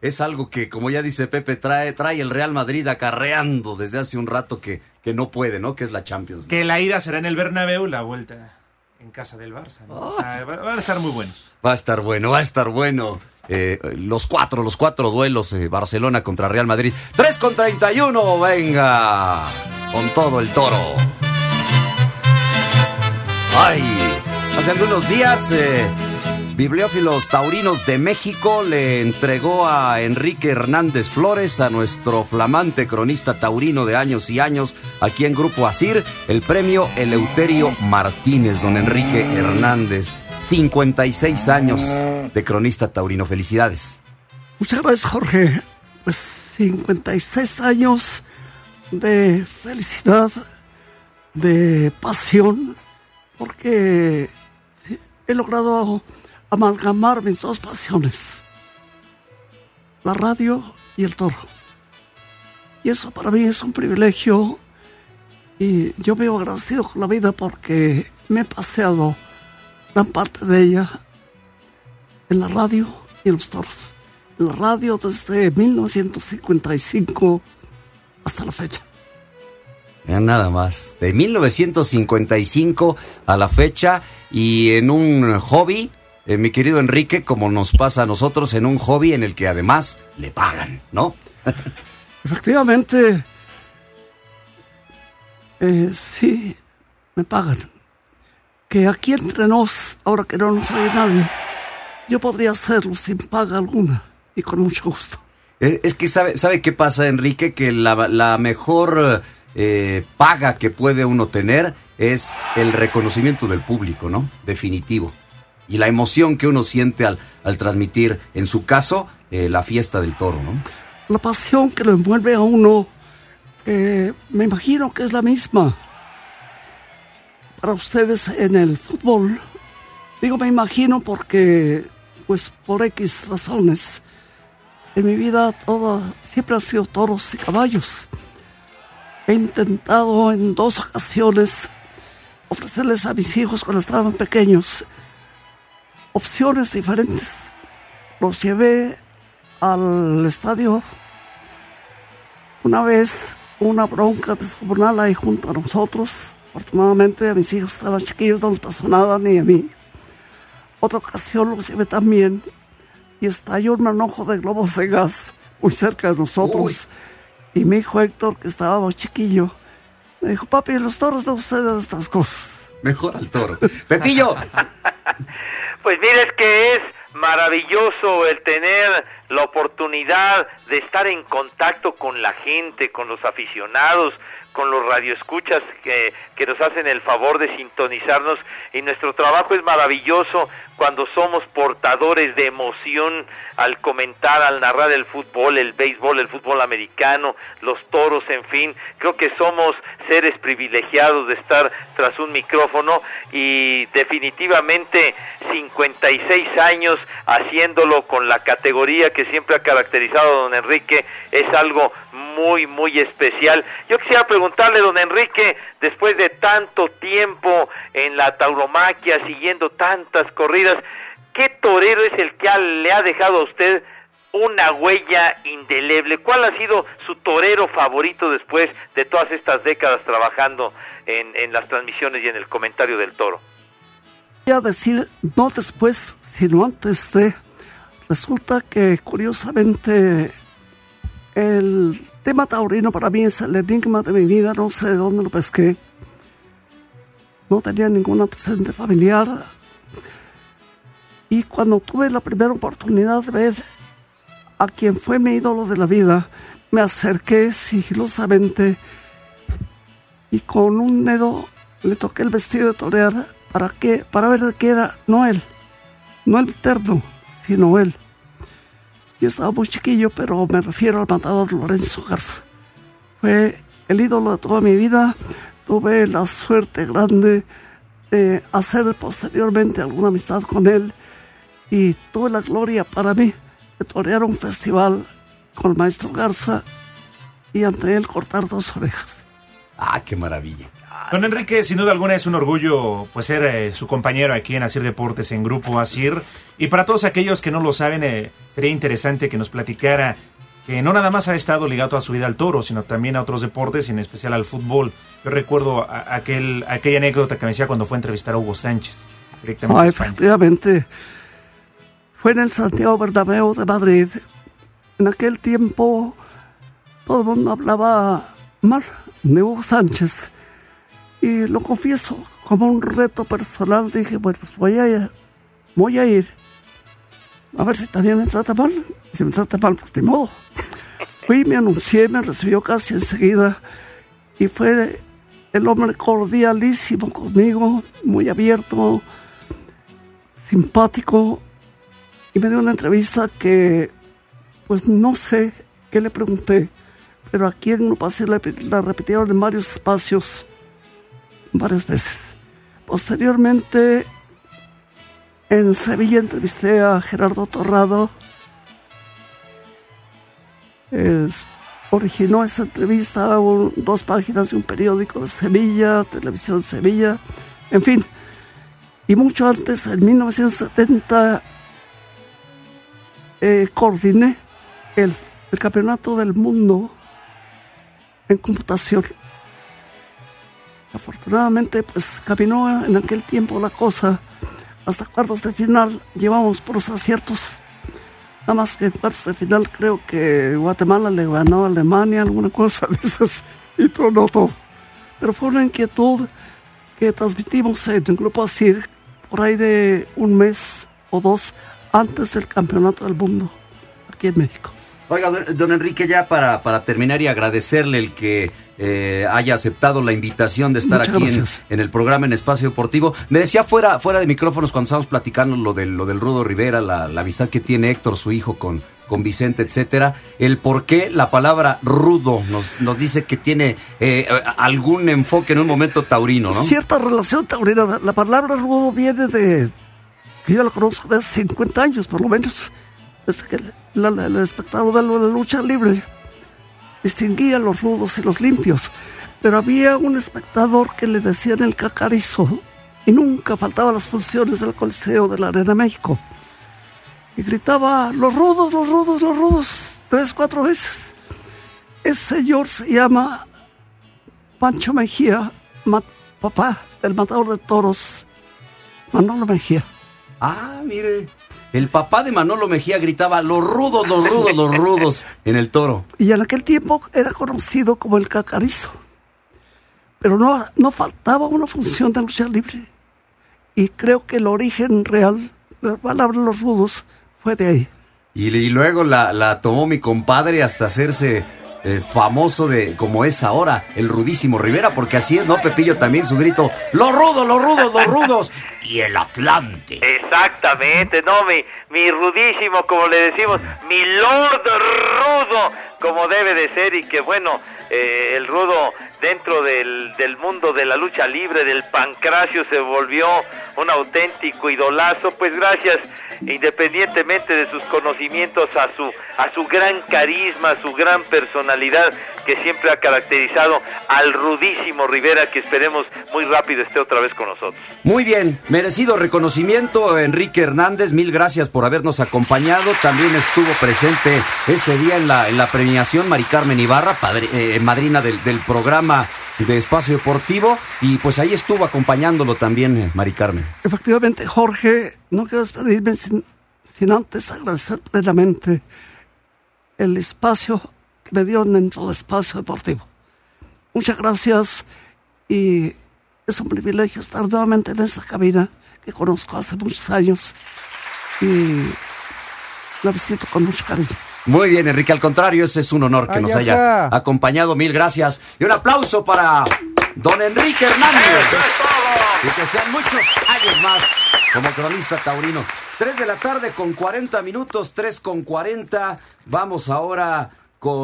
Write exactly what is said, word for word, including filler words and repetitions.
es algo que, como ya dice Pepe, trae, trae el Real Madrid acarreando desde hace un rato que, que no puede, ¿no? Que es la Champions League. Que la ida será en el Bernabéu, la vuelta en casa del Barça, ¿no? Oh. O sea, van a estar muy buenos. Va a estar bueno, va a estar bueno. Eh, los cuatro, los cuatro duelos, eh, Barcelona contra Real Madrid. tres con treinta y uno, venga, con todo el Toro. Ay, hace algunos días, eh, Bibliófilos Taurinos de México le entregó a Enrique Hernández Flores, a nuestro flamante cronista taurino de años y años, aquí en Grupo Asir, el premio Eleuterio Martínez. Don Enrique Hernández, cincuenta y seis años de cronista taurino. Felicidades. Muchas gracias, Jorge. Pues cincuenta y seis años de felicidad, de pasión, porque he logrado amalgamar mis dos pasiones, la radio y el toro. Y eso para mí es un privilegio, y yo me veo agradecido con la vida porque me he paseado gran parte de ella en la radio y en los toros. En la radio desde mil novecientos cincuenta y cinco hasta la fecha. Ya nada más, de mil novecientos cincuenta y cinco a la fecha, y en un hobby, eh, mi querido Enrique, como nos pasa a nosotros, en un hobby en el que además le pagan, ¿no? Efectivamente, eh, sí, me pagan. Que aquí entre nos, ahora que no nos oye nadie, yo podría hacerlo sin paga alguna y con mucho gusto. Eh, es que sabe, ¿sabe qué pasa, Enrique? Que la, la mejor eh, paga que puede uno tener es el reconocimiento del público, ¿no? Definitivo. Y la emoción que uno siente al, al transmitir, en su caso, eh, la fiesta del toro, ¿no? La pasión que lo envuelve a uno, eh, me imagino que es la misma para ustedes en el fútbol. Digo me imagino porque, pues por X razones, en mi vida toda siempre han sido toros y caballos. He intentado en dos ocasiones ofrecerles a mis hijos cuando estaban pequeños opciones diferentes. Los llevé al estadio una vez, una bronca descomunal ahí junto a nosotros. Afortunadamente a mis hijos estaban chiquillos, no les pasó nada, ni a mí. Otra ocasión los llevé también y estalló un manojo de globos de gas muy cerca de nosotros. Uy. Y mi hijo Héctor, que estaba más chiquillo, me dijo: papi, los toros no suceden estas cosas. Mejor al toro. Pepillo. Pues mira, es que es maravilloso el tener la oportunidad de estar en contacto con la gente, con los aficionados, con los radioescuchas que, que nos hacen el favor de sintonizarnos, y nuestro trabajo es maravilloso cuando somos portadores de emoción al comentar, al narrar el fútbol, el béisbol, el fútbol americano, los toros, en fin. Creo que somos seres privilegiados de estar tras un micrófono, y definitivamente cincuenta y seis años haciéndolo con la categoría que siempre ha caracterizado a don Enrique es algo muy, muy especial. Yo quisiera preguntarle, don Enrique, después de tanto tiempo en la tauromaquia, siguiendo tantas corridas, ¿qué torero es el que ha, le ha dejado a usted una huella indeleble? ¿Cuál ha sido su torero favorito después de todas estas décadas trabajando en, en las transmisiones y en el comentario del toro? Voy a decir, no después, sino antes de... Resulta que, curiosamente, el tema taurino para mí es el enigma de mi vida. No sé de dónde lo pesqué. No tenía ningún antecedente familiar. Y cuando tuve la primera oportunidad de ver a quien fue mi ídolo de la vida, me acerqué sigilosamente y con un dedo le toqué el vestido de torear para, que, para ver de qué era, no él, no el terno, sino él. Yo estaba muy chiquillo, pero me refiero al matador Lorenzo Garza. Fue el ídolo de toda mi vida. Tuve la suerte grande de hacer posteriormente alguna amistad con él, y tuve la gloria para mí de torear un festival con el maestro Garza y ante él cortar dos orejas. Ah, qué maravilla. Don Enrique, sin duda alguna es un orgullo pues ser eh, su compañero aquí en Asir Deportes en Grupo Asir. Y para todos aquellos que no lo saben, eh, sería interesante que nos platicara que no nada más ha estado ligado toda su vida al toro, sino también a otros deportes, y en especial al fútbol. Yo recuerdo a, aquel, aquella anécdota que me decía cuando fue a entrevistar a Hugo Sánchez, directamente ah, a España. Efectivamente, fue en el Santiago Bernabéu de Madrid. En aquel tiempo todo el mundo hablaba mal de Hugo Sánchez, y lo confieso, como un reto personal, dije, bueno, pues voy a, voy a ir, a ver si también me trata mal. Si me trata mal, pues de modo. Fui, me anuncié, me recibió casi enseguida, y fue el hombre cordialísimo conmigo, muy abierto, simpático, y me dio una entrevista que, pues no sé qué le pregunté, pero aquí en Grupo Asir la, la repitieron en varios espacios, varias veces. Posteriormente, en Sevilla entrevisté a Gerardo Torrado. Es, originó esa entrevista un, dos páginas de un periódico de Sevilla, Televisión Sevilla, en fin. Y mucho antes, en mil novecientos setenta, eh, coordiné el, el campeonato del mundo en computación. Afortunadamente, pues caminó en aquel tiempo la cosa hasta cuartos de final. Llevamos por los aciertos. Nada más que en cuartos de final creo que Guatemala le ganó a Alemania, alguna cosa de esas, y tronó todo. Pero fue una inquietud que transmitimos en el Grupo Asir por ahí de un mes o dos antes del Campeonato del Mundo aquí en México. Oiga, don, don Enrique, ya para, para terminar y agradecerle el que eh, haya aceptado la invitación de estar Muchas aquí en, en el programa en Espacio Deportivo. Me decía fuera, fuera de micrófonos cuando estábamos platicando lo del, lo del Rudo Rivera, la, la amistad que tiene Héctor, su hijo, con, con Vicente, etcétera. El por qué la palabra rudo nos, nos dice que tiene eh, algún enfoque en un momento taurino, ¿no? Cierta relación taurina. La palabra rudo viene de... Yo la conozco de hace cincuenta años, por lo menos. Desde que la, la, el espectáculo de la lucha libre distinguía los rudos y los limpios. Pero había un espectador que le decían el cacarizo, y nunca faltaba las funciones del Coliseo de la Arena México. Y gritaba, los rudos, los rudos, los rudos, tres, cuatro veces. Ese señor se llama Pancho Mejía, ma, papá del matador de toros, Manolo Mejía. Ah, mire, el papá de Manolo Mejía gritaba, los rudos, los rudos, los rudos, en el toro. Y en aquel tiempo era conocido como el cacarizo. Pero no, no faltaba una función de lucha libre. Y creo que el origen real de la palabra los rudos fue de ahí. Y, y luego la, la tomó mi compadre hasta hacerse eh, famoso de como es ahora, el Rudísimo Rivera, porque así es, ¿no, Pepillo? También su grito, los rudos, los rudos, los rudos, y el Atlante. Exactamente, no, mi, mi rudísimo, como le decimos, mi Lord Rudo, como debe de ser, y que bueno, eh, el Rudo dentro del, del mundo de la lucha libre, del pancracio, se volvió un auténtico idolazo, pues gracias, independientemente de sus conocimientos, a su, a su gran carisma, a su gran personalidad, que siempre ha caracterizado al Rudísimo Rivera, que esperemos muy rápido esté otra vez con nosotros. Muy bien, merecido reconocimiento, Enrique Hernández, mil gracias por habernos acompañado. También estuvo presente ese día en la, en la premiación Mari Carmen Ibarra, padre, eh, madrina del, del programa de Espacio Deportivo, y pues ahí estuvo acompañándolo también eh, Mari Carmen. Efectivamente, Jorge, no quiero despedirme sin, sin antes agradecer plenamente el espacio que me dieron dentro de Espacio Deportivo. Muchas gracias, y es un privilegio estar nuevamente en esta cabina que conozco hace muchos años y la visito con mucho cariño. Muy bien, Enrique, al contrario, ese es un honor que Ay, nos acá. haya acompañado, mil gracias. Y un aplauso para don Enrique Hernández. ¡Eso es todo! Y que sean muchos años más como cronista taurino. Tres de la tarde con cuarenta minutos, tres con cuarenta. Vamos ahora